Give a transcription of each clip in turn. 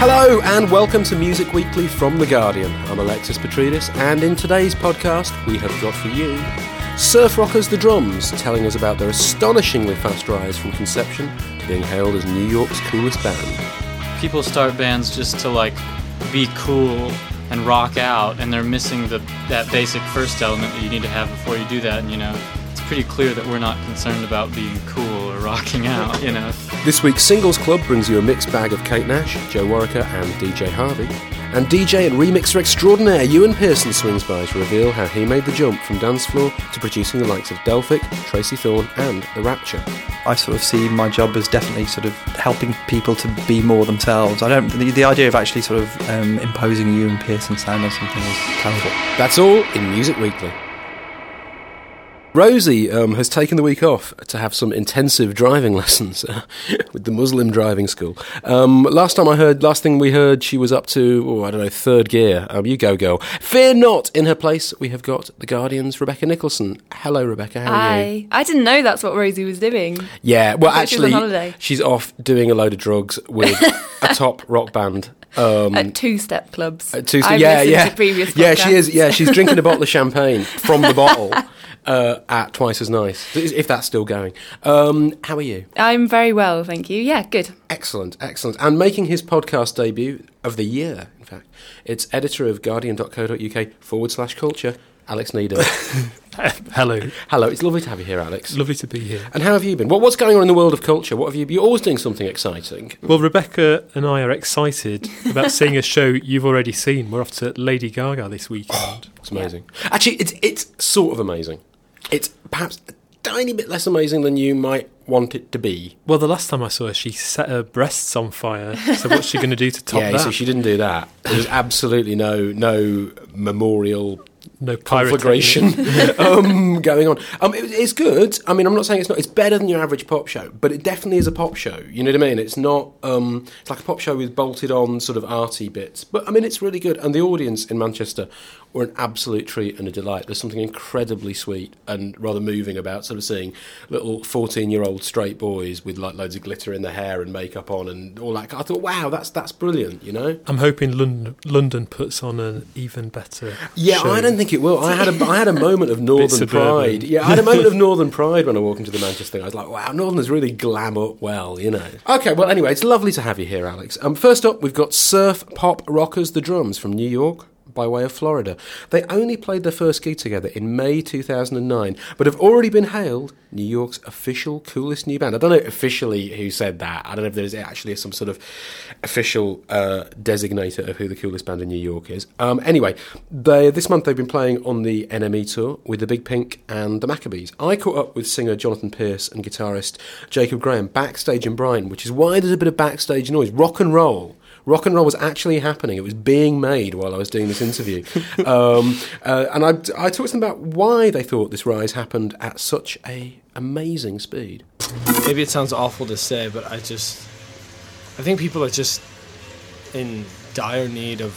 Hello and welcome to Music Weekly from The Guardian. I'm Alexis Petridis, and in today's podcast we have got for you Surf Rockers The Drums, telling us about their astonishingly fast rise from conception to being hailed as New York's coolest band. People start bands just to be cool and rock out, and they're missing that basic first element that you need to have before you do that, and it's pretty clear that we're not concerned about being cool or rocking out, This week's Singles Club brings you a mixed bag of Kate Nash, Joe Warricker and DJ Harvey. And DJ and remixer extraordinaire Ewan Pearson swings by to reveal how he made the jump from dance floor to producing the likes of Delphic, Tracy Thorn and The Rapture. I sort of see my job as definitely sort of helping people to be more themselves. The idea of actually sort of imposing Ewan Pearson sound on something is terrible. That's all in Music Weekly. Rosie has taken the week off to have some intensive driving lessons with the Muslim driving school. Last thing we heard, she was up to, third gear. You go, girl. Fear not, in her place, we have got The Guardian's Rebecca Nicholson. Hello, Rebecca, how are you? I didn't know that's what Rosie was doing. Yeah, well, actually, she was on holiday. She's off doing a load of drugs with a top rock band. At two-step clubs. To previous podcasts. Yeah, she is. Yeah, she's drinking a bottle of champagne from the bottle. At Twice as Nice, if that's still going. How are you? I'm very well, thank you. Yeah, good. Excellent. And making his podcast debut of the year, in fact, it's editor of guardian.co.uk/culture, Alex Needham. Hello. It's lovely to have you here, Alex. Lovely to be here. And how have you been? What's going on in the world of culture? What have you? You're always doing something exciting. Well, Rebecca and I are excited about seeing a show you've already seen. We're off to Lady Gaga this weekend. It's amazing. Yeah. Actually, it's sort of amazing. It's perhaps a tiny bit less amazing than you might want it to be. Well, the last time I saw her, she set her breasts on fire. So what's she going to do to top that? Yeah, so she didn't do that. There was absolutely no memorial... No conflagration going on. It's good. I mean, I'm not saying it's not. It's better than your average pop show, but it definitely is a pop show. You know what I mean? It's not. It's like a pop show with bolted on sort of arty bits. But I mean, it's really good. And the audience in Manchester were an absolute treat and a delight. There's something incredibly sweet and rather moving about sort of seeing little 14-year-old straight boys with like loads of glitter in their hair and makeup on and all that. I thought, wow, that's brilliant. You know. I'm hoping London puts on an even better. Yeah, show. I don't think it will. I had a moment of northern pride. Yeah, I had a moment of northern pride when I walked into the Manchester thing. I was like, wow, Northerners really glam up well, you know. Okay, well, anyway, it's lovely to have you here, Alex. First up, we've got Surf Pop Rockers The Drums from New York by way of Florida. They only played their first gig together in May 2009, but have already been hailed New York's official coolest new band. I don't know officially who said that. I don't know if there's actually some sort of official designator of who the coolest band in New York is. Anyway, this month they've been playing on the NME tour with the Big Pink and the Maccabees. I caught up with singer Jonathan Pierce and guitarist Jacob Graham backstage in Brighton, which is why there's a bit of backstage noise. Rock and roll was actually happening. It was being made while I was doing this interview. And I talked to them about why they thought this rise happened at such a amazing speed. Maybe it sounds awful to say, but I think people are just in dire need of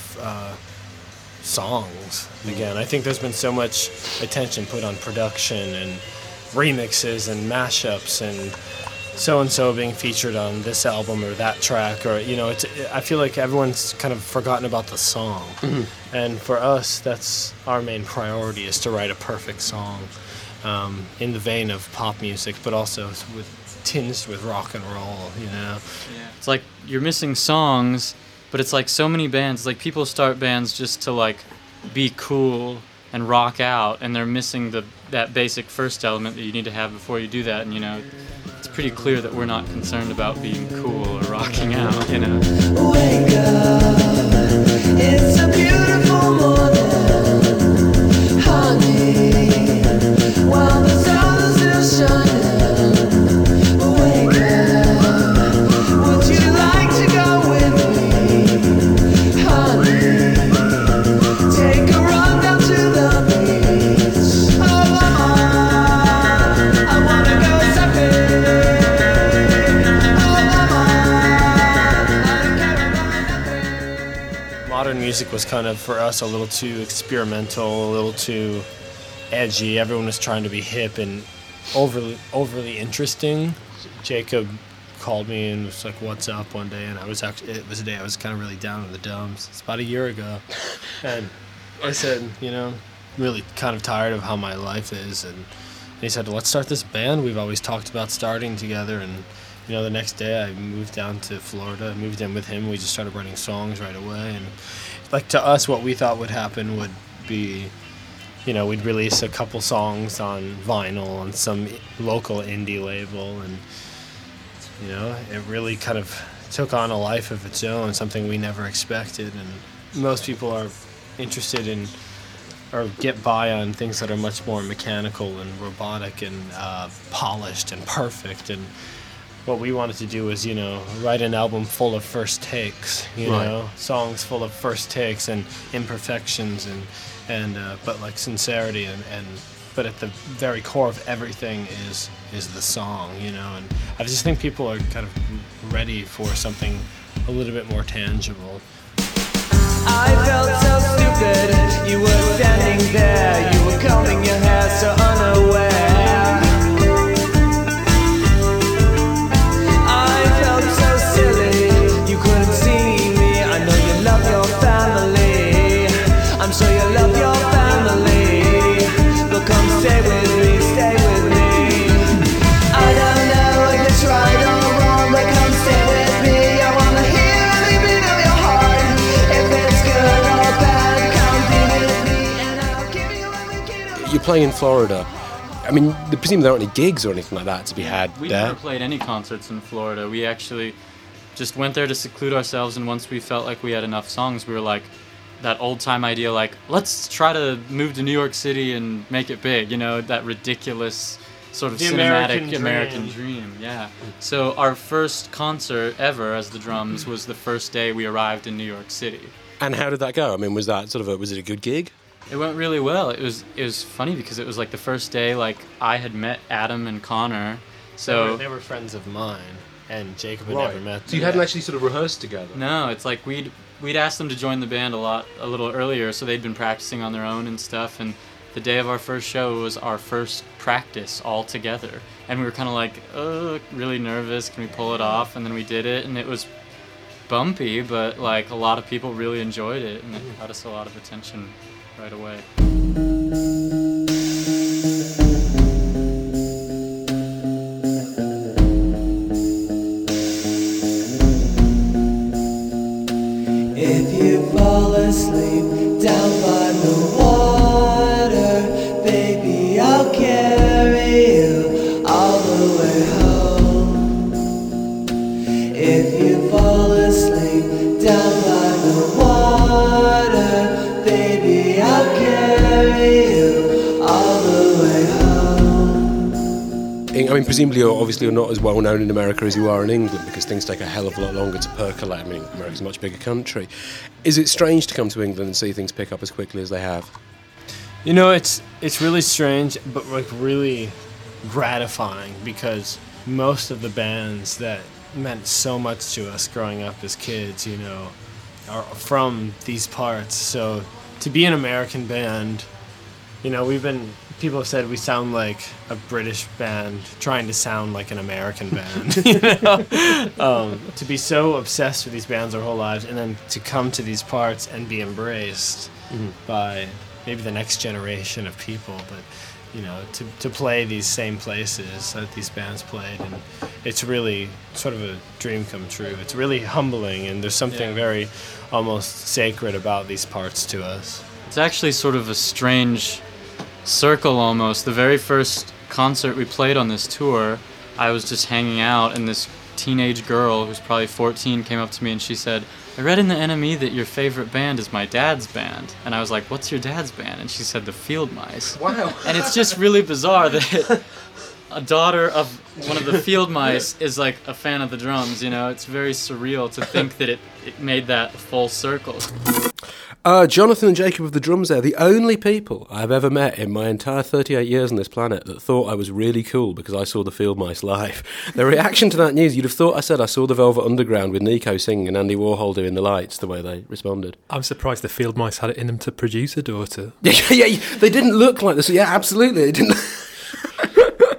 songs again. I think there's been so much attention put on production and remixes and mashups and so-and-so being featured on this album or that track, or, I feel like everyone's kind of forgotten about the song. Mm-hmm. And for us, that's our main priority, is to write a perfect song in the vein of pop music, but also tinged with rock and roll, Yeah. It's like you're missing songs, but it's like so many bands, like people start bands just to be cool and rock out, and they're missing that basic first element that you need to have before you do that, and it's pretty clear that we're not concerned about being cool or rocking out, Wake up, it's a beautiful morning, honey, while the sun is still shining. Wake up, would you like to go with me, honey? Take a run down to the beach. Oh, I wanna go surfing. Modern music was kind of, for us, a little too experimental, a little too edgy. Everyone was trying to be hip and overly interesting. Jacob called me and was like, "What's up?" one day, and it was a day I was kind of really down in the dumps. It's about a year ago, and I said, really kind of tired of how my life is, and he said, "Let's start this band we've always talked about starting together." And the next day I moved down to Florida, moved in with him. We just started writing songs right away, and like to us, what we thought would happen would be, we'd release a couple songs on vinyl on some local indie label, and it really kind of took on a life of its own, something we never expected. And most people are interested in or get by on things that are much more mechanical and robotic and polished and perfect. And what we wanted to do was, write an album full of first takes, songs full of first takes and imperfections and but like sincerity but at the very core of everything is the song, and I just think people are kind of ready for something a little bit more tangible. I felt so stupid, you were standing there, you were combing your hair so unaware. I felt so silly, you couldn't see me, I know you love your family, I'm sure you love your family, but come stay with me, I don't know if it's right or wrong, but come stay with me, I wanna hear every beat of your heart, if it's good or bad, come be with me, and I'll give you every key to my You're playing in Florida. I mean, I presume there aren't any gigs or anything like that to be had We there. never played any concerts in Florida. We actually just went there to seclude ourselves, and once we felt like we had enough songs, we were like, that old-time idea, like, let's try to move to New York City and make it big, that ridiculous sort of The cinematic American American dream, yeah. So our first concert ever as the Drums was the first day we arrived in New York City. And how did that go? I mean, was that was it a good gig? It went really well. It was funny because it was like the first day, like, I had met Adam and Connor, so... They were friends of mine, and Jacob had never met them. So you hadn't actually sort of rehearsed together? No, it's like we'd asked them to join the band a little earlier, so they'd been practicing on their own and stuff, and the day of our first show was our first practice all together, and we were kind of like, really nervous, can we pull it off? And then we did it, and it was bumpy, but like a lot of people really enjoyed it, and it got us a lot of attention right away. If you fall asleep down by the water, baby, I'll carry you all the way home. If you fall asleep down by the water, baby, I'll carry you all the way home. I mean, presumably you're not as well known in America as you are in England, because things take a hell of a lot longer to percolate. I mean, America's a much bigger country. Is it strange to come to England and see things pick up as quickly as they have? It's really strange, but like really gratifying, because most of the bands that meant so much to us growing up as kids, are from these parts. So to be an American band, people have said we sound like a British band trying to sound like an American band. To be so obsessed with these bands our whole lives, and then to come to these parts and be embraced by maybe the next generation of people, but to play these same places that these bands played, and it's really sort of a dream come true. It's really humbling, and there's something very almost sacred about these parts to us. It's actually sort of a strange circle almost. The very first concert we played on this tour, I was just hanging out, and this teenage girl who's probably 14 came up to me and she said, "I read in the NME that your favorite band is my dad's band." And I was like, "What's your dad's band?" And she said, "The Field Mice." Wow. And it's just really bizarre that a daughter of one of the Field Mice is like a fan of the Drums, It's very surreal to think that it made that full circle. Jonathan and Jacob of the Drums there, the only people I've ever met in my entire 38 years on this planet that thought I was really cool because I saw the Field Mice live. The reaction to that news, you'd have thought I said I saw the Velvet Underground with Nico singing and Andy Warhol doing the lights, the way they responded. I'm surprised the Field Mice had it in them to produce a daughter. Yeah, they didn't look like this. Yeah, absolutely. They didn't.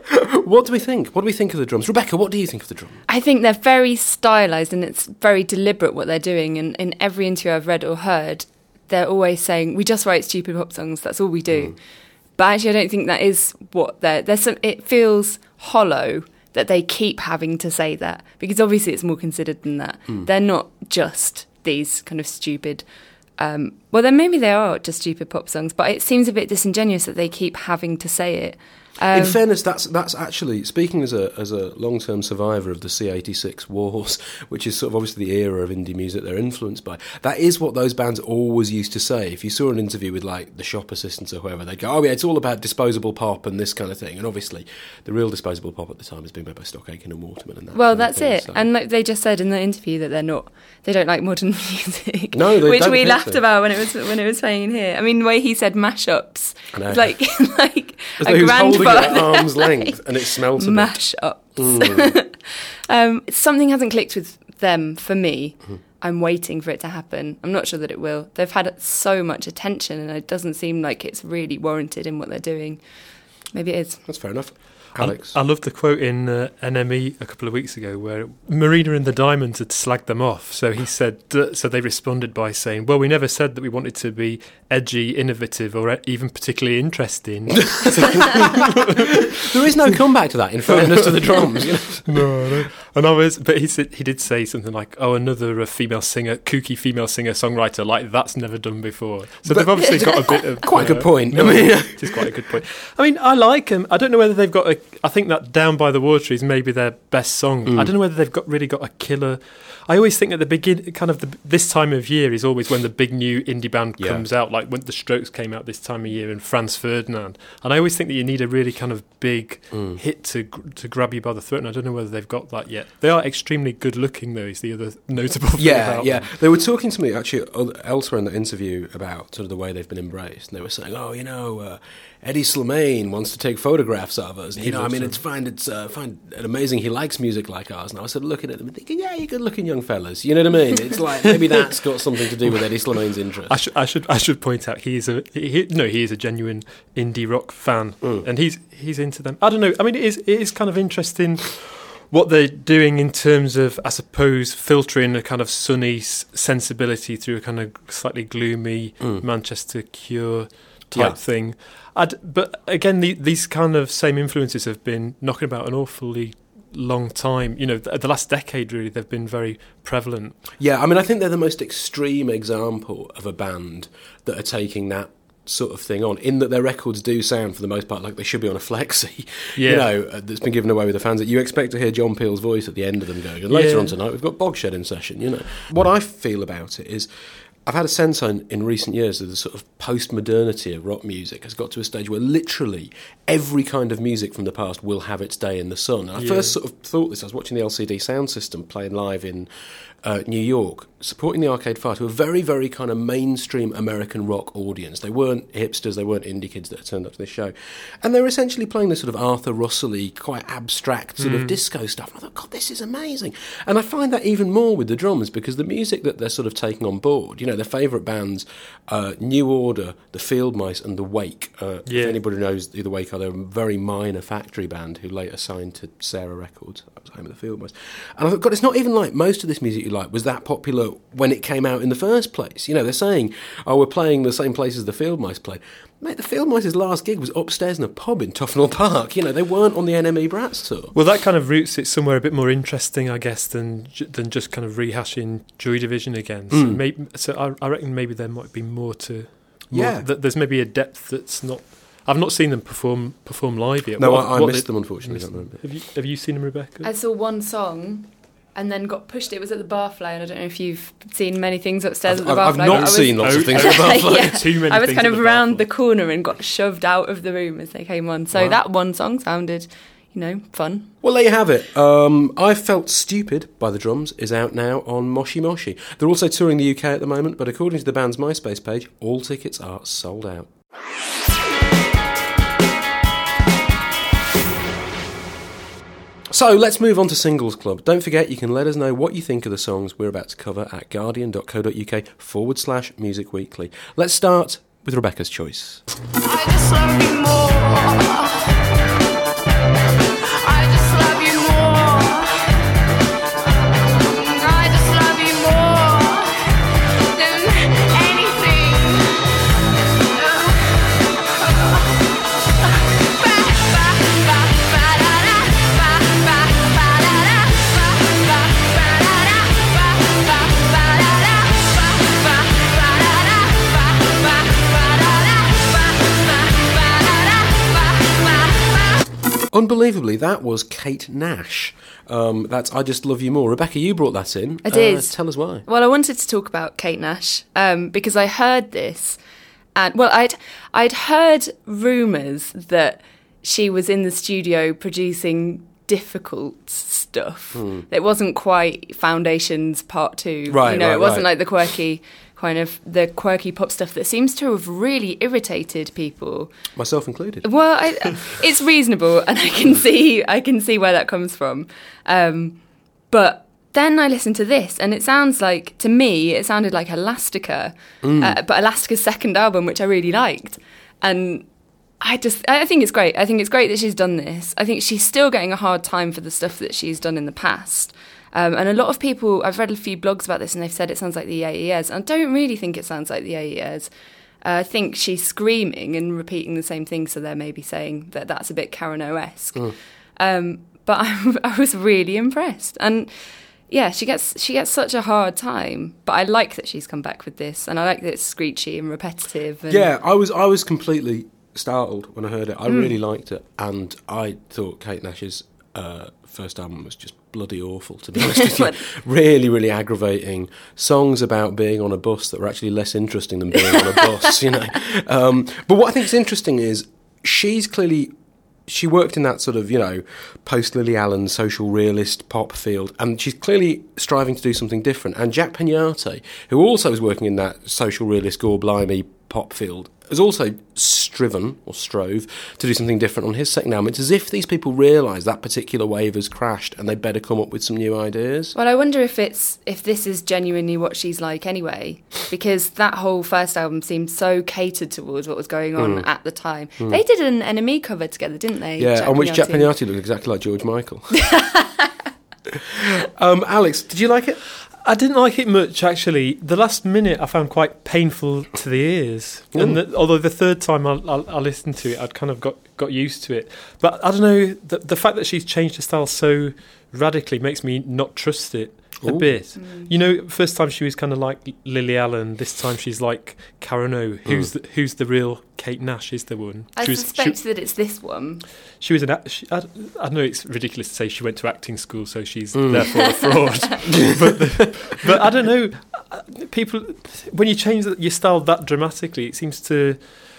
What do we think? What do we think of the drums? Rebecca, what do you think of the drums? I think they're very stylised and it's very deliberate what they're doing. And in every interview I've read or heard, they're always saying, we just write stupid pop songs, that's all we do. But actually I don't think that is what it feels hollow that they keep having to say that, because obviously it's more considered than that. They're not just these kind of stupid, well then maybe they are just stupid pop songs, but it seems a bit disingenuous that they keep having to say it. In fairness, that's actually, speaking as a long-term survivor of the C86 wars, which is sort of obviously the era of indie music they're influenced by, that is what those bands always used to say. If you saw an interview with like the Shop Assistants or whoever, they'd go, oh yeah, it's all about disposable pop and this kind of thing. And obviously the real disposable pop at the time was being made by Stock Aitken and Waterman. And that well, kind of that's thing, it. so. And like they just said in the interview that they don't like modern music. No, they which don't we think laughed so. about when it was playing in here. I mean, the way he said mashups, I know. like As though a he was holding it at grandfather. arm's length and it smelt a bit. Mashups. Something hasn't clicked with them for me. I'm waiting for it to happen. I'm not sure that it will. They've had so much attention and it doesn't seem like it's really warranted in what they're doing. Maybe it is. That's fair enough. Alex? I love the quote in NME a couple of weeks ago where Marina and the Diamonds had slagged them off. So he said, so they responded by saying, well, we never said that we wanted to be edgy, innovative, or even particularly interesting. There is no comeback to that, in fairness to the drums. You know? No. But he did say something like, oh, another kooky female singer, songwriter, like that's never done before. So they've obviously got a bit of... Quite a good point. No, it is quite a good point. I mean, I like them. I don't know whether they've got I think that Down by the Water is maybe their best song. I don't know whether they've really got a killer... I always think at the beginning, this time of year is always when the big new indie band comes out, like when the Strokes came out this time of year and Franz Ferdinand. And I always think that you need a really kind of big hit to grab you by the throat, and I don't know whether they've got that yet. They are extremely good looking, though, is the other notable thing about them. They were talking to me, actually, elsewhere in the interview about sort of the way they've been embraced. And they were saying, Eddie Slimane wants to take photographs of us. And, it's fine amazing he likes music like ours. And I was sort of looking at them and thinking, yeah, you're good-looking young fellas. You know what I mean? It's like, maybe that's got something to do with Eddie Slimane's interest. I should point out he is a genuine indie rock fan, and he's into them. I don't know. I mean, it is kind of interesting what they're doing in terms of, I suppose, filtering a kind of sunny sensibility through a kind of slightly gloomy Manchester Cure type thing. But again, these kind of same influences have been knocking about an awfully long time. The last decade, really, they've been very prevalent. Yeah, I mean, I think they're the most extreme example of a band that are taking that sort of thing on, in that their records do sound, for the most part, like they should be on a flexi, that's been given away with the fans, that you expect to hear John Peel's voice at the end of them going, and later on tonight we've got Bogshed in session, What I feel about it is, I've had a sense in recent years that the sort of post-modernity of rock music has got to a stage where literally every kind of music from the past will have its day in the sun. And I first sort of thought this, I was watching the LCD Sound System playing live in New York, supporting the Arcade Fire to a very, very kind of mainstream American rock audience. They weren't hipsters, they weren't indie kids that had turned up to this show. And they were essentially playing this sort of Arthur Russell-y, quite abstract sort of disco stuff. And I thought, God, this is amazing. And I find that even more with the drums, because the music that they're sort of taking on board, their favourite bands, New Order, the Field Mice and the Wake. If anybody knows who the Wake are, they're a very minor factory band who later signed to Sarah Records. That was the home of the Field Mice. And I thought, God, it's not even like most of this music you like was that popular when it came out in the first place. They're saying, we're playing the same places the Field Mice played. Mate, the Field Mice's last gig was upstairs in a pub in Tufnell Park. They weren't on the NME Brats tour. Well, that kind of roots it somewhere a bit more interesting, I guess, than just kind of rehashing Joy Division again. So I reckon maybe there might be more to... There's maybe a depth that's not... I've not seen them perform live yet. No, I missed them, unfortunately. Have you seen them, Rebecca? I saw one song and then got pushed. It was at the Barfly, and I don't know if you've seen many things upstairs at the Barfly. I've not seen lots of things at the Barfly. Too many I was things kind at of the round Barfly. the corner and got shoved out of the room as they came on. So that one song sounded, fun. Well, there you have it. I Felt Stupid by the Drums is out now on Moshi Moshi. They're also touring the UK at the moment, but according to the band's MySpace page, all tickets are sold out. So let's move on to Singles Club. Don't forget, you can let us know what you think of the songs we're about to cover at guardian.co.uk/Music Weekly. Let's start with Rebecca's choice. I just love you more. Unbelievably, that was Kate Nash. That's I Just Love You More. Rebecca, you brought that in. I did. Tell us why. Well, I wanted to talk about Kate Nash because I heard this, and I'd heard rumours that she was in the studio producing difficult stuff. It wasn't quite Foundations Part 2. Right, it wasn't right. like the quirky pop stuff that seems to have really irritated people. Myself included. Well, it's reasonable, and I can see where that comes from. But then I listened to this, and it sounded like Elastica, but Elastica's second album, which I really liked. And I think it's great. I think it's great that she's done this. I think she's still getting a hard time for the stuff that she's done in the past. And a lot of people, I've read a few blogs about this, and they've said it sounds like the AES. And I don't really think it sounds like the AES. I think she's screaming and repeating the same thing, so they're maybe saying that that's a bit Karen O-esque. But I was really impressed. And yeah, she gets such a hard time, but I like that she's come back with this, and I like that it's screechy and repetitive. And Yeah, I was completely startled when I heard it. I really liked it, and I thought Kate Nash's first album was just bloody awful, to be honest with you. Really, really aggravating. Songs about being on a bus that were actually less interesting than being on a bus, you know. But what I think is interesting is she worked in that sort of, you know, post-Lily Allen social realist pop field, and she's clearly striving to do something different. And Jack Peñate, who also was working in that social realist, gore blimey pop field, has also strove to do something different on his second album. It's as if these people realise that particular wave has crashed and they better come up with some new ideas. Well, I wonder if this is genuinely what she's like anyway, because that whole first album seemed so catered towards what was going on at the time. They did an NME cover together, didn't they? Yeah, on which Jack Peñate looked exactly like George Michael. Alex, did you like it? I didn't like it much, actually. The last minute I found quite painful to the ears. And although the third time I listened to it, I'd kind of got used to it. But I don't know, the fact that she's changed her style so radically makes me not trust it a bit. You know, first time she was kind of like Lily Allen. This time she's like Karen O. Who's the real Kate Nash is the one. I suspect that it's this one. She was I know it's ridiculous to say she went to acting school, so she's therefore a fraud. but I don't know. People, when you change your style that dramatically, it seems to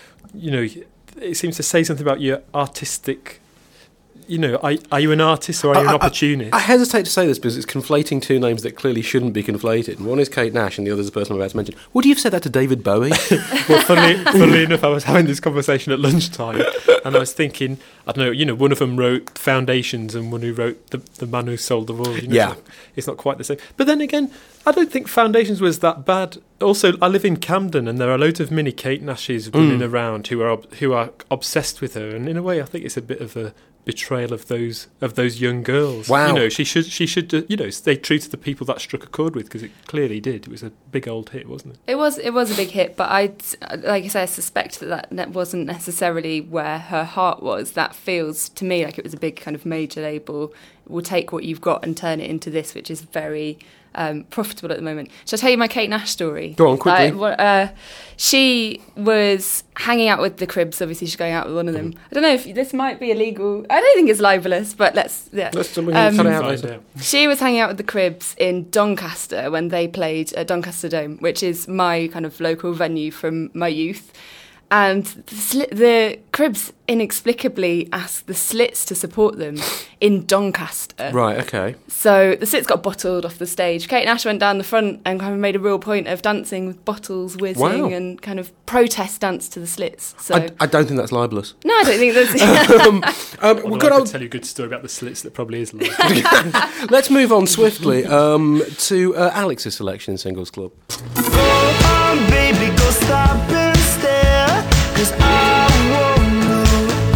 say something about your artistic. You know, are you an artist or are you an opportunist? I hesitate to say this because it's conflating two names that clearly shouldn't be conflated. One is Kate Nash and the other is the person I'm about to mention. Would you have said that to David Bowie? Well, funnily enough, I was having this conversation at lunchtime and I was thinking, I don't know, you know, one of them wrote Foundations and one who wrote The Man Who Sold the World. You know, yeah. It's not quite the same. But then again, I don't think Foundations was that bad. Also, I live in Camden and there are loads of mini Kate Nashes running around who are obsessed with her, and in a way I think it's a bit of a betrayal of those young girls. Wow. You know, she should you know, stay true to the people that struck a chord with, because it clearly did. It was a big old hit, wasn't it? It was a big hit, but like I say, I suspect that wasn't necessarily where her heart was. That feels to me like it was a big kind of major label. We'll take what you've got and turn it into this, which is very profitable at the moment. Shall I tell you my Kate Nash story? Go on, quickly. She was hanging out with the Cribs. Obviously, she's going out with one of them. I don't know if this might be illegal. I don't think it's libelous, but let's cut it out later. She was hanging out with the Cribs in Doncaster when they played at Doncaster Dome, which is my kind of local venue from my youth. And the Cribs inexplicably asked the Slits to support them in Doncaster. Right, okay. So the Slits got bottled off the stage. Kate Nash went down the front and kind of made a real point of dancing with bottles whizzing and kind of protest dance to the Slits. So I don't think that's libelous. No, I don't think that's... I could tell you a good story about the Slits that probably is libelous. Let's move on swiftly to Alex's selection in Singles Club. Go on, baby, go stop and stare. 'Cause I won't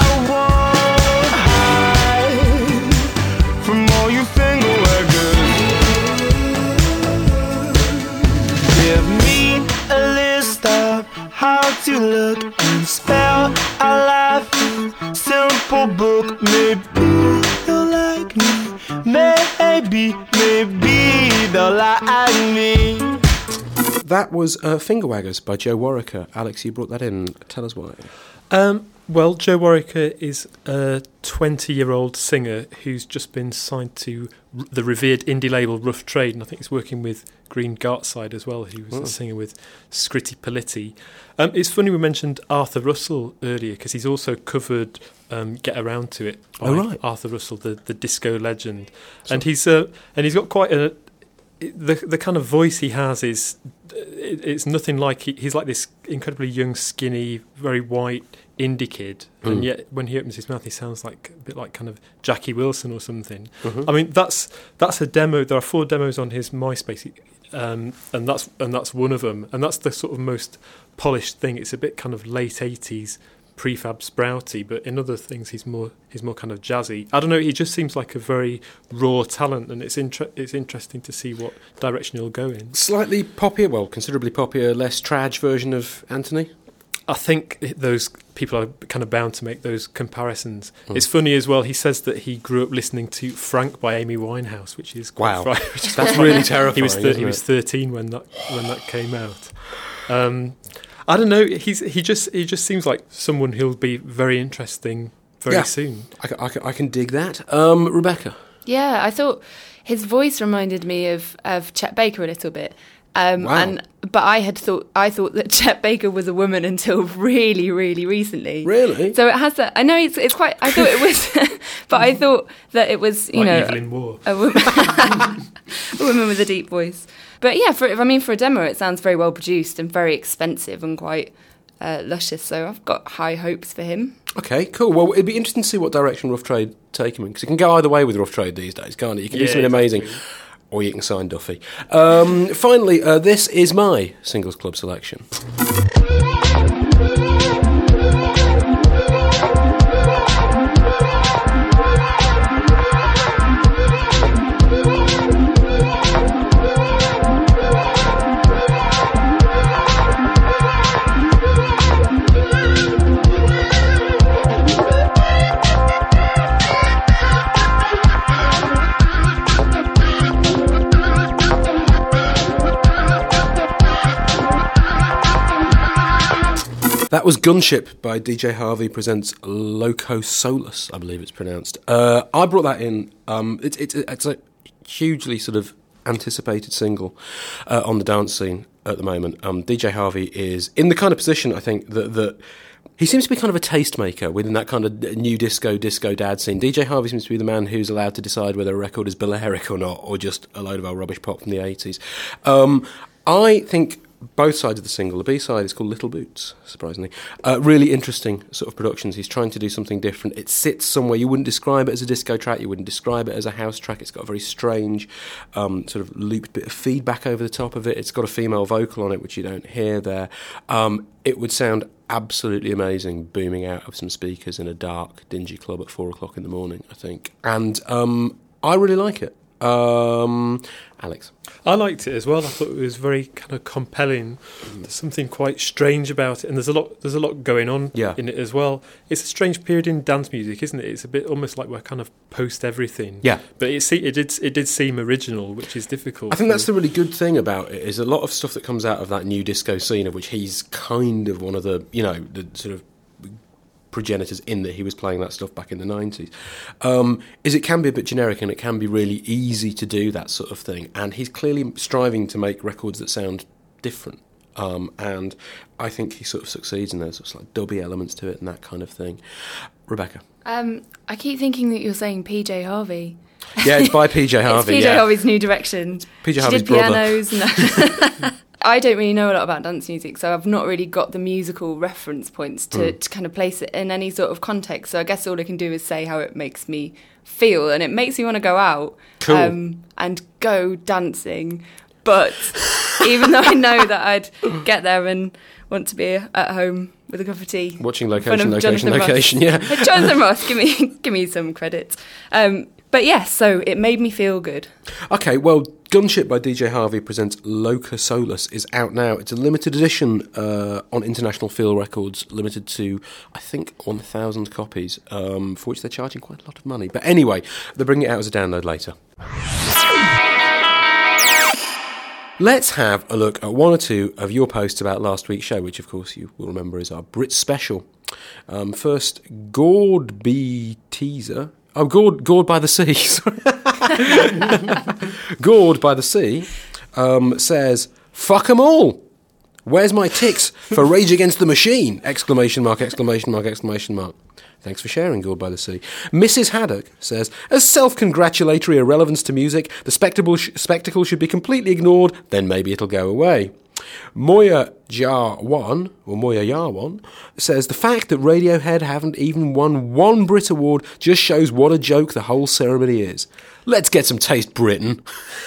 hide from all you finger waggers. Give me a list of how to look and spell I life. Simple book, maybe they'll like me. Maybe they'll like me. That was Finger Waggers by Joe Warwicker. Alex, you brought that in. Tell us why. Well, Joe Warwicker is a 20-year-old singer who's just been signed to the revered indie label Rough Trade, and I think he's working with Green Gartside as well, who was a singer with Scritti Politti. It's funny we mentioned Arthur Russell earlier, because he's also covered Get Around to It by Arthur Russell, the disco legend. So. And he's got quite a... The kind of voice he has is... It's nothing like... He's like this incredibly young, skinny, very white indie kid, and yet when he opens his mouth he sounds like a bit like kind of Jackie Wilson or something. I mean, that's a demo. There are 4 demos on his MySpace, and that's one of them, and that's the sort of most polished thing. It's a bit kind of late 80s prefab sprouty, but in other things he's more kind of jazzy. I don't know, he just seems like a very raw talent, and it's interesting to see what direction he'll go in. Slightly poppier, well, considerably poppier, less trad version of Anthony? I think those people are kind of bound to make those comparisons. It's funny as well, he says that he grew up listening to Frank by Amy Winehouse, which is quite that's really terrifying. He was 13 when that came out. I don't know, he just seems like someone who'll be very interesting very soon. I can dig that. Rebecca? Yeah, I thought his voice reminded me of Chet Baker a little bit. But I thought that Chet Baker was a woman until really, really recently. Really? So it has that. I know it's quite. I thought it was, but I thought that it was, Evelyn Waugh, a woman, a woman with a deep voice. But yeah, for a demo, it sounds very well produced and very expensive and quite luscious. So I've got high hopes for him. Okay, cool. Well, it'd be interesting to see what direction Rough Trade take him in, because it can go either way with Rough Trade these days, can't it? You can do something amazing. Or you can sign Duffy. Finally, this is my Singles Club selection. That was Gunship by DJ Harvey presents Loco Solus, I believe it's pronounced. I brought that in. It's a hugely sort of anticipated single on the dance scene at the moment. DJ Harvey is in the kind of position, I think, that he seems to be kind of a tastemaker within that kind of new disco dad scene. DJ Harvey seems to be the man who's allowed to decide whether a record is Balearic or not, or just a load of old rubbish pop from the 80s. I think both sides of the single. The B-side is called Little Boots, surprisingly. Really interesting sort of productions. He's trying to do something different. It sits somewhere. You wouldn't describe it as a disco track. You wouldn't describe it as a house track. It's got a very strange sort of looped bit of feedback over the top of it. It's got a female vocal on it, which you don't hear there. It would sound absolutely amazing booming out of some speakers in a dark, dingy club at 4 o'clock in the morning, I think. And I really like it. Alex? I liked it as well. I thought it was very kind of compelling. There's something quite strange about it, and there's a lot going on in it as well. It's a strange period in dance music, isn't it? It's a bit almost like we're kind of post everything. Yeah. But it did seem original, which is difficult. I think that's the really good thing about it, is a lot of stuff that comes out of that new disco scene, of which he's kind of one of the, the sort of progenitors in that he was playing that stuff back in the 90s, is it can be a bit generic, and it can be really easy to do that sort of thing, and he's clearly striving to make records that sound different, and I think he sort of succeeds in those sorts of like dubby elements to it and that kind of thing. Rebecca? I keep thinking that you're saying PJ Harvey. Yeah, it's by PJ Harvey. It's PJ Harvey's New Direction. PJ Harvey's brother. Pianos. No. I don't really know a lot about dance music, so I've not really got the musical reference points to kind of place it in any sort of context. So I guess all I can do is say how it makes me feel, and it makes me want to go out and go dancing. But even though I know that I'd get there and want to be at home with a cup of tea, watching location, yeah. Jonathan Ross, give me some credit. But yes, so it made me feel good. Okay, well, Gunship by DJ Harvey presents Loca Solus is out now. It's a limited edition on International Feel Records, limited to, I think, 1,000 copies, for which they're charging quite a lot of money. But anyway, they're bringing it out as a download later. Let's have a look at one or two of your posts about last week's show, which, of course, you will remember is our Brit special. First, Gord B. Teaser. Oh, Gord by the Sea. Sorry. Gord by the Sea says, "Fuck 'em all. Where's my ticks for Rage Against the Machine? ! Exclamation mark, exclamation mark, exclamation mark." Thanks for sharing, Gord by the Sea. Mrs. Haddock says, "As self-congratulatory irrelevance to music, the spectacle should be completely ignored, then maybe it'll go away." Moya Yarwan says, "The fact that Radiohead haven't even won one Brit Award just shows what a joke the whole ceremony is. Let's get some taste, Britain."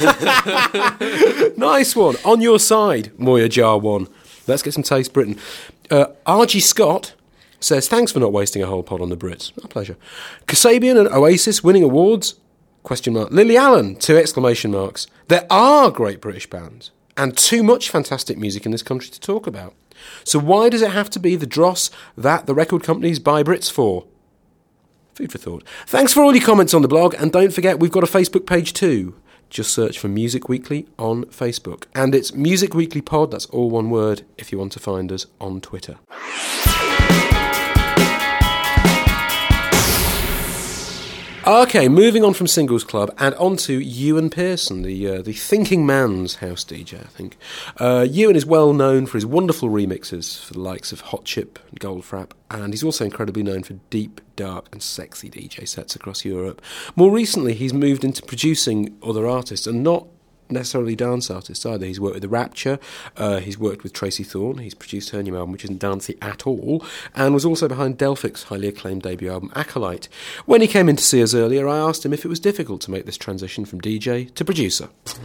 Nice one. On your side, Moya Yarwan. Let's get some taste, Britain. RG Scott says, "Thanks for not wasting a whole pod on the Brits." My pleasure. Kasabian and Oasis winning awards? Question mark. Lily Allen, 2 exclamation marks. There are great British bands and too much fantastic music in this country to talk about. So why does it have to be the dross that the record companies buy Brits for? Food for thought. Thanks for all your comments on the blog, and don't forget we've got a Facebook page too. Just search for Music Weekly on Facebook. And it's Music Weekly Pod, that's all one word, if you want to find us on Twitter. Okay, moving on from Singles Club and on to Ewan Pearson, the thinking man's house DJ, I think. Ewan is well known for his wonderful remixes for the likes of Hot Chip and Goldfrapp, and he's also incredibly known for deep, dark and sexy DJ sets across Europe. More recently, he's moved into producing other artists, and not necessarily dance artists either. He's worked with The Rapture, he's worked with Tracy Thorn, he's produced her new album, which isn't dancey at all, and was also behind Delphic's highly acclaimed debut album, Acolyte. When he came in to see us earlier, I asked him if it was difficult to make this transition from DJ to producer.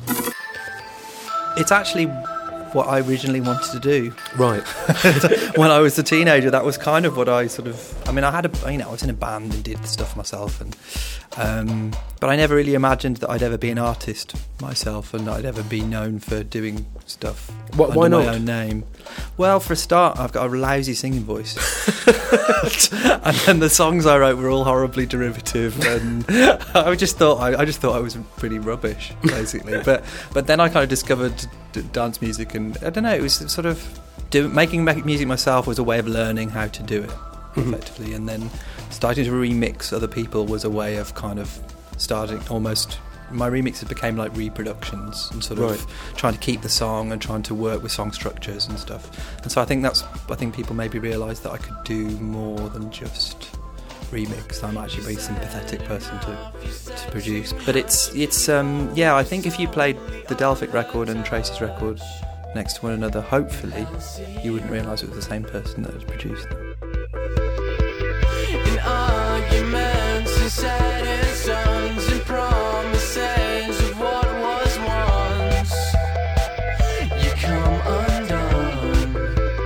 It's actually what I originally wanted to do. Right. When I was a teenager, that was kind of what I sort of... I mean, I was in a band and did stuff myself, and but I never really imagined that I'd ever be an artist myself and I'd ever be known for doing stuff Why under not? my own name. Well, for a start, I've got a lousy singing voice. And then the songs I wrote were all horribly derivative, and I just thought I was pretty rubbish, basically. But then I kind of discovered dance music, and I don't know, it was sort of making music myself was a way of learning how to do it effectively, and then starting to remix other people was a way of kind of starting almost... My remixes became like reproductions and sort of trying to keep the song and trying to work with song structures and stuff. And so I think people maybe realised that I could do more than just remix. I'm actually a very sympathetic person to produce. But it's I think if you played the Delphic record and Tracy's record next to one another, hopefully you wouldn't realise it was the same person that had produced them. In arguments and sad songs and promises of what was once, you come undone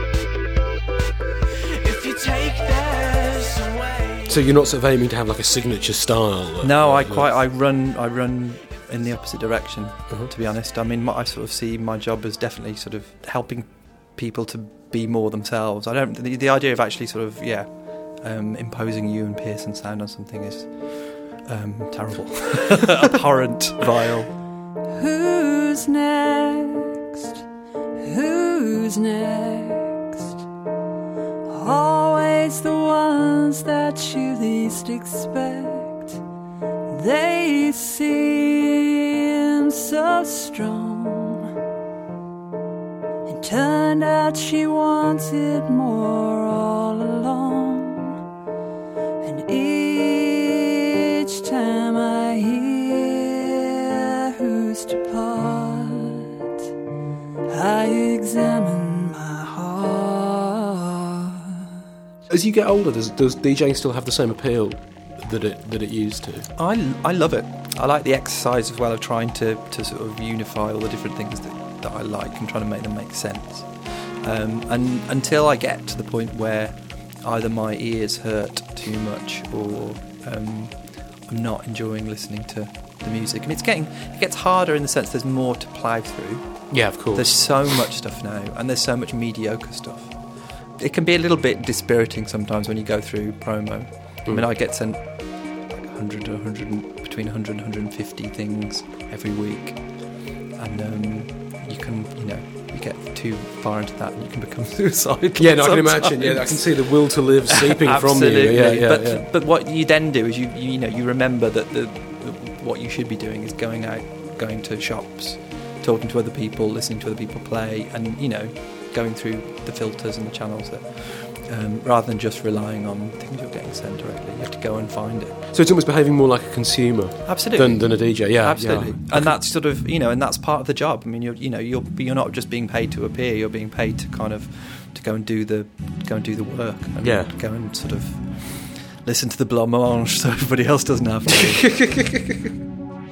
if you take this away. So you're not sort of aiming to have like a signature style? No, I run in the opposite direction, to be honest. I mean, I sort of see my job as definitely sort of helping people to be more themselves. The idea of actually sort of, imposing Ewan Pearson sound on something is terrible. Abhorrent, vile. Who's next? Who's next? Always the ones that you least expect. They seem so strong. It turned out she wanted more all along. And each time I hear who's to part, I examine my heart. As you get older, does DJing still have the same appeal that it used to? I love it. I like the exercise as well of trying to sort of unify all the different things that I like and trying to make them make sense. And until I get to the point where either my ears hurt too much or I'm not enjoying listening to the music. And it gets harder in the sense there's more to plough through. Yeah, of course. There's so much stuff now, and there's so much mediocre stuff. It can be a little bit dispiriting sometimes when you go through promo. I mean, I get sent like 100 between between 100 and 150 things every week, and you can, you get too far into that and you can become suicidal. Yeah, no, I can sometimes. imagine. Yeah, I can see the will to live seeping from you. Absolutely. But what you then do is you remember that what you should be doing is going out, going to shops, talking to other people, listening to other people play, and going through the filters and the channels that. Rather than just relying on things you're getting sent directly, you have to go and find it. So it's almost behaving more like a consumer, absolutely, than a DJ. Yeah, absolutely. Yeah. And that's sort of and that's part of the job. I mean, you're not just being paid to appear; you're being paid to kind of to go and do the work. And go and sort of listen to the blancmange so everybody else doesn't have to.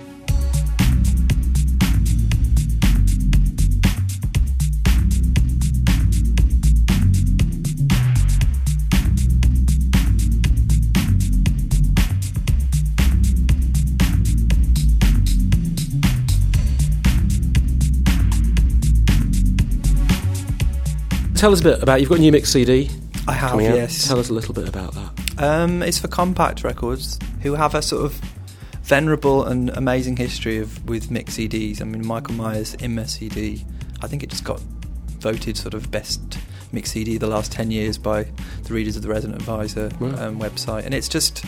Tell us a bit about, you've got a new mix CD. I have, yes. Tell us a little bit about that. It's for Compact Records, who have a sort of venerable and amazing history with mix CDs. I mean, Michael Myers' Inmess CD, I think it just got voted sort of best mix CD the last 10 years by the readers of the Resident Advisor website. And it's just,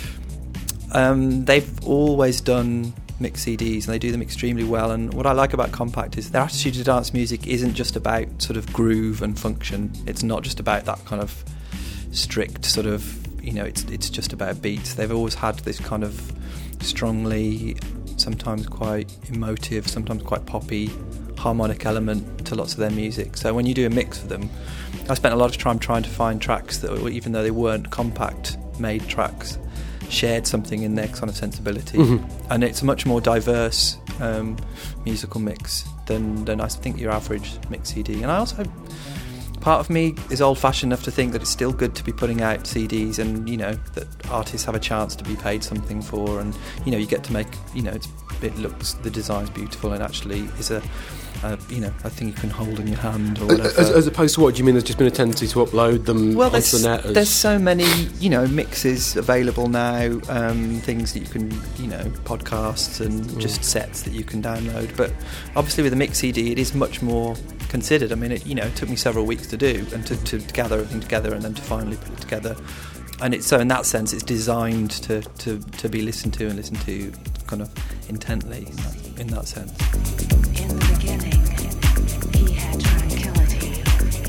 they've always done mix CDs and they do them extremely well. And what I like about Compact is their attitude to dance music isn't just about sort of groove and function. It's not just about that kind of strict sort of, it's just about beats. They've always had this kind of strongly, sometimes quite emotive, sometimes quite poppy harmonic element to lots of their music. So when you do a mix for them, I spent a lot of time trying to find tracks that, even though they weren't Compact made tracks, shared something in their kind of sensibility. And it's a much more diverse musical mix than I think your average mix CD. And I also, part of me is old-fashioned enough to think that it's still good to be putting out CDs and that artists have a chance to be paid something for, and you get to make it looks, the design's beautiful and actually is a thing you can hold in your hand or whatever. As opposed to what? Do you mean there's just been a tendency to upload them onto the net? There's so many, mixes available now, things that you can, podcasts and just sets that you can download. But obviously with a mix CD, it is much more considered. I mean, it took me several weeks to do and to gather everything together and then to finally put it together. And it's so in that sense, it's designed to be listened to kind of intently in that sense. In the beginning, he had tranquility.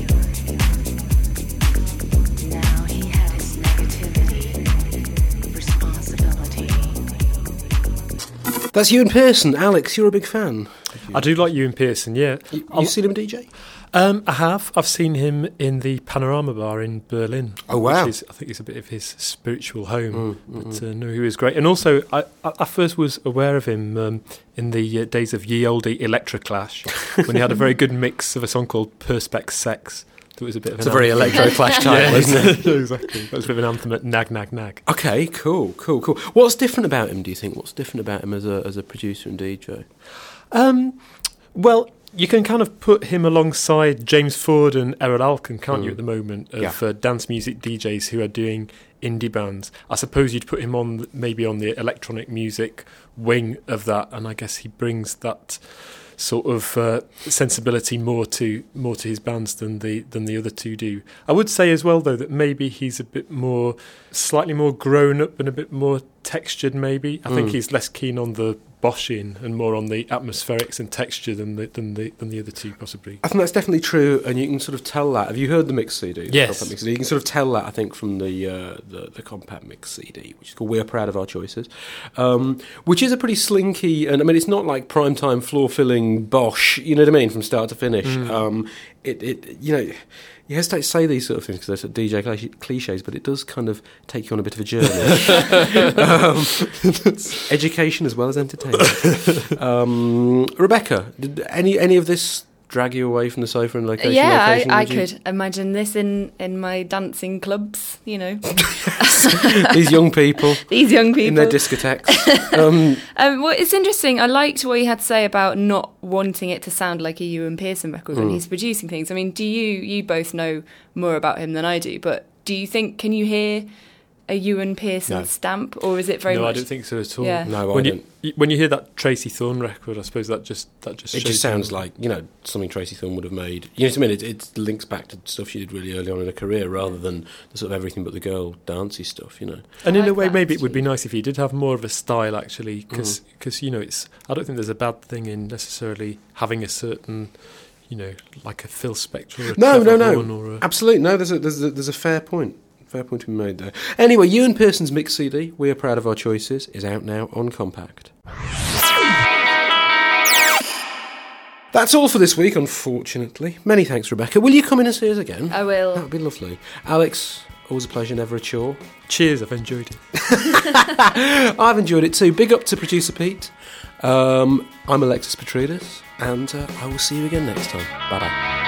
Now he had his negativity, responsibility. That's Ewan Pearson. Alex, you're a big fan. I do like Ewan Pearson, yeah. You've seen him DJ? I have. I've seen him in the Panorama Bar in Berlin. Oh, wow. I think it's a bit of his spiritual home. But no, he was great. And also, I first was aware of him in the days of Ye Olde Electroclash, when he had a very good mix of a song called Perspex Sex. That was a bit of it's a very Electroclash title, isn't it? Exactly. That was a bit of an anthem at Nag Nag Nag. Okay, cool. What's different about him, do you think? What's different about him as a producer and DJ? Well, you can kind of put him alongside James Ford and Errol Alkan, can't you, at the moment, of dance music DJs who are doing indie bands. I suppose you'd put him on maybe on the electronic music wing of that, and I guess he brings that sort of sensibility more to his bands than the other two do. I would say as well, though, that maybe he's a bit more, slightly more grown up and a bit more textured. Maybe I think he's less keen on the boshing and more on the atmospherics and texture than the other two, possibly. I think that's definitely true, and you can sort of tell that. Have you heard the mix CD? Yes. Mix CD? You can sort of tell that, I think, from the Compact Mix CD, which is called We're Proud of Our Choices, which is a pretty slinky, and I mean, it's not like primetime floor-filling bosh, you know what I mean, from start to finish. You hesitate to say these sort of things because they're sort of DJ cliches, but it does kind of take you on a bit of a journey. Education as well as entertainment. Rebecca, did any of this drag you away from the sofa and location? Yeah, I could imagine this in my dancing clubs, These young people. In their discotheques. Well, it's interesting. I liked what you had to say about not wanting it to sound like a Ewan Pearson record when he's producing things. I mean, you both know more about him than I do, but do you think, can you hear a Ewan Pearson No. stamp, or is it very No, much? I don't think so at all. Yeah. No, I When don't. when you hear that Tracy Thorn record, I suppose that just It shows just sounds you- like, something Tracy Thorn would have made. You know what I mean? It links back to stuff she did really early on in her career rather than the sort of everything but the girl dancey stuff, And in I a like way, that, maybe it would be actually. nice if you did have more of a style, actually, because it's. I don't think there's a bad thing in necessarily having a certain, like a Phil Spector or a No, Trevor no. Horn or a, Absolutely. No, there's a fair point. Fair point to be made there. Anyway, Ewan Pearson's mix CD, We Are Proud of Our Choices, is out now on Compact. That's all for this week, unfortunately. Many thanks, Rebecca. Will you come in and see us again? I will. That would be lovely. Alex, always a pleasure, never a chore. Cheers, I've enjoyed it. I've enjoyed it too. Big up to producer Pete. I'm Alexis Petridis, and I will see you again next time. Bye-bye.